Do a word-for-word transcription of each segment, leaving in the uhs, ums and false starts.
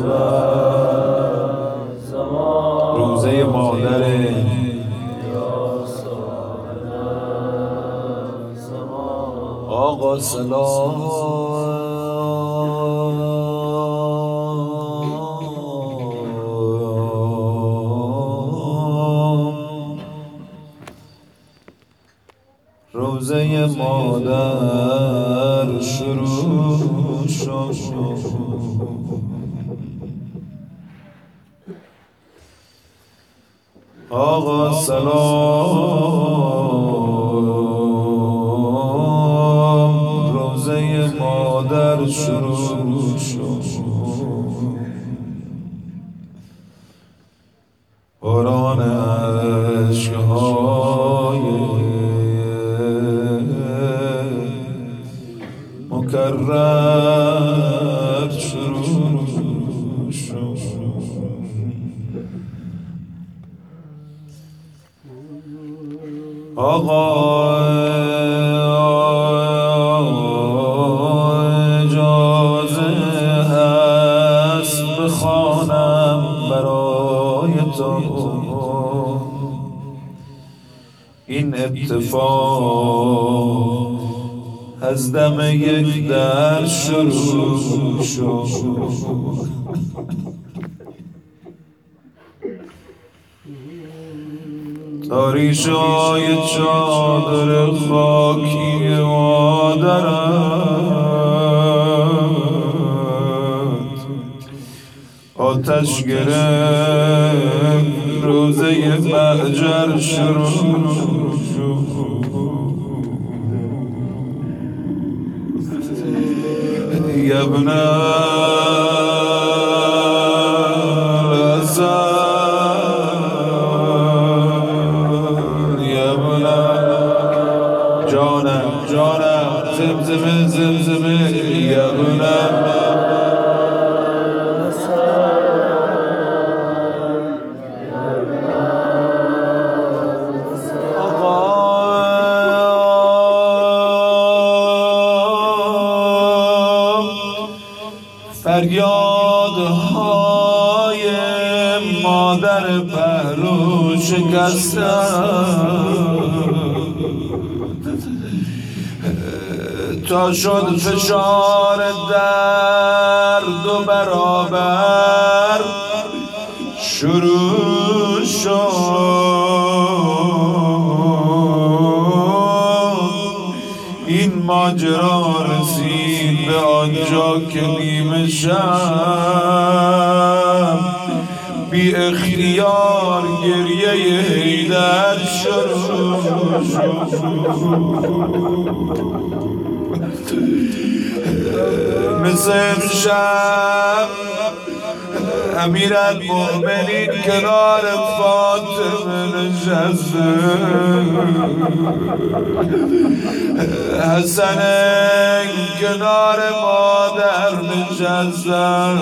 روزه مادر آقا سلام. روزه مادر شروع شد، آقا سلام. روزه مادر شروع شد، باران عشقهای مکرر شروع شد. آقا اجازه هست بخوانم برای تو این اتفاق از دم یک در شروع شد. تاریشای چادر خاکی مادرت آتش گرفت، روزه محجر شروع شد. ابن الحسن ابن جانم جانم زمزمه زمزمه ابن فریادهای مادر پهلو شکستن تا شد فشار درد و برابر شروع شد. این ماجرا رسید به آنجا که نیمه شب بی اختیار گریه حیدر شروع شد. مثل امشب امیرالمؤمنین کنار فاطمه نشسته، حسن کنار مادر نشستن،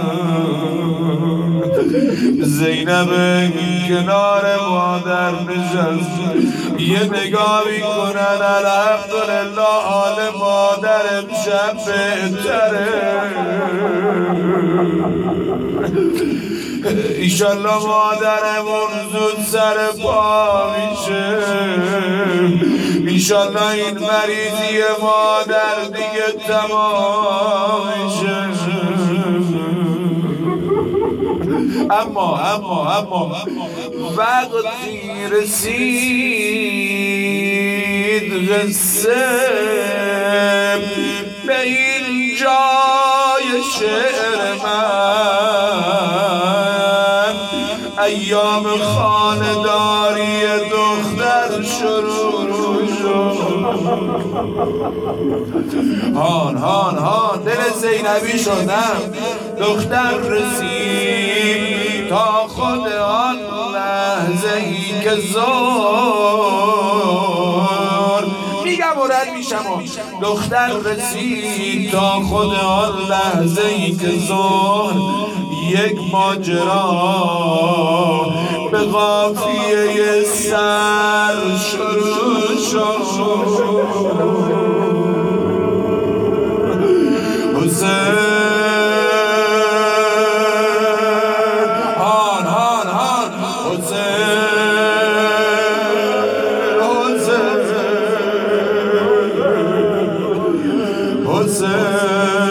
زینب کنار مادر نشستن. یه نگاه میکنن الحمدلله حال مادر امشب بهتره، ایشالله مادرمون زود سر پا میشه، ایشالله این مریضی مادر دیگه تمام میشه. اما اما اما وقتی رسید قصه به این جای شعر من، ایام خانه‌داری دختر شروع شد. هان هان هان دل زینبی شدم، دختر رسید تا خود آن لحظه ای که زور میگم و رد میشم و دختر رسید تا خود آن لحظه ای که زور یک ماجرا به قافیه سر شروع شد. حسین حسین